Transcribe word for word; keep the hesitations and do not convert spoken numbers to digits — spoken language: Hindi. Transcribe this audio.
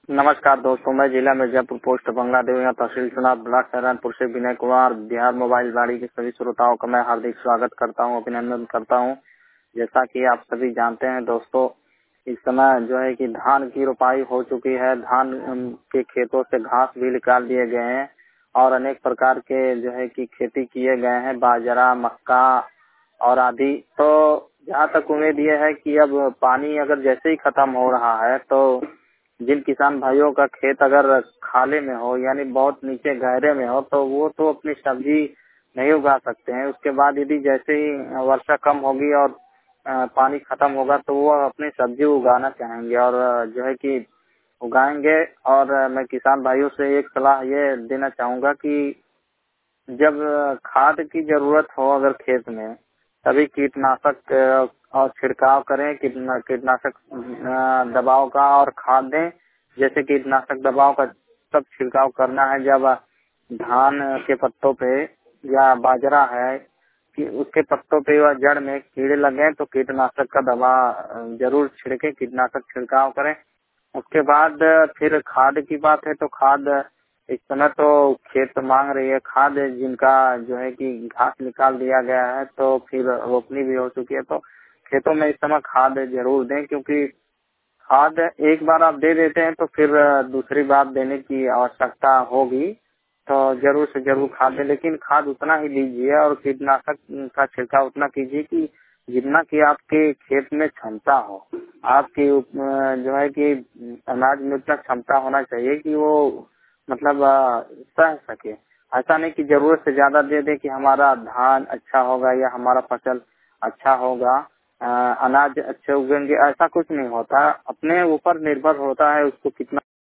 नमस्कार दोस्तों, मैं जिला मिर्जापुर पोस्ट बंगला देवया तहसील चुनाव ब्लॉक सहारनपुर से विनय कुमार बिहार मोबाइल बाड़ी के सभी श्रोताओं का मैं हार्दिक स्वागत करता हूं, अभिनंदन करता हूं। जैसा कि आप सभी जानते हैं दोस्तों, इस समय जो है कि धान की रोपाई हो चुकी है। धान के खेतों से घास भी निकाल दिए गए हैं और अनेक प्रकार के जो है कि खेती किए गए हैं, बाजरा, मक्का और आदि। तो जहाँ तक उम्मीद ये है कि अब पानी अगर जैसे ही खत्म हो रहा है तो जिन किसान भाइयों का खेत अगर खाले में हो, यानी बहुत नीचे गहरे में हो, तो वो तो अपनी सब्जी नहीं उगा सकते हैं। उसके बाद यदि जैसे ही वर्षा कम होगी और पानी खत्म होगा तो वो अपनी सब्जी उगाना चाहेंगे और जो है कि उगाएंगे। और मैं किसान भाइयों से एक सलाह ये देना चाहूंगा कि जब खाद की जरूरत हो अगर खेत में, तभी कीटनाशक और छिड़काव करें, कीटना, कीटनाशक दबाव का और खाद दें। जैसे कीटनाशक दबाव का तब छिड़काव करना है जब धान के पत्तों पे या बाजरा है कि उसके पत्तों पे या जड़ में कीड़े लगे तो कीटनाशक का दवा जरूर छिड़के, कीटनाशक छिड़काव करें। उसके बाद फिर खाद की बात है तो खाद इस समय तो खेत मांग रही है खाद, जिनका जो है कि घास निकाल दिया गया है तो फिर रोपनी भी हो चुकी है, तो खेतों में इस समय खाद जरूर दें, क्योंकि खाद एक बार आप दे देते हैं तो फिर दूसरी बार देने की आवश्यकता होगी। तो जरूर से जरूर खाद दें, लेकिन खाद उतना ही दीजिए और कीटनाशक का छिड़काव उतना कीजिए कि जितना कि आपके खेत में क्षमता हो। आपकी जो है कि अनाज में उतना क्षमता होना चाहिए कि वो मतलब सह सके। ऐसा नहीं कि जरूरत से ज्यादा दे दे कि हमारा धान अच्छा होगा या हमारा फसल अच्छा होगा, अनाज अच्छे उगेंगे, ऐसा कुछ नहीं होता। अपने ऊपर निर्भर होता है उसको कितना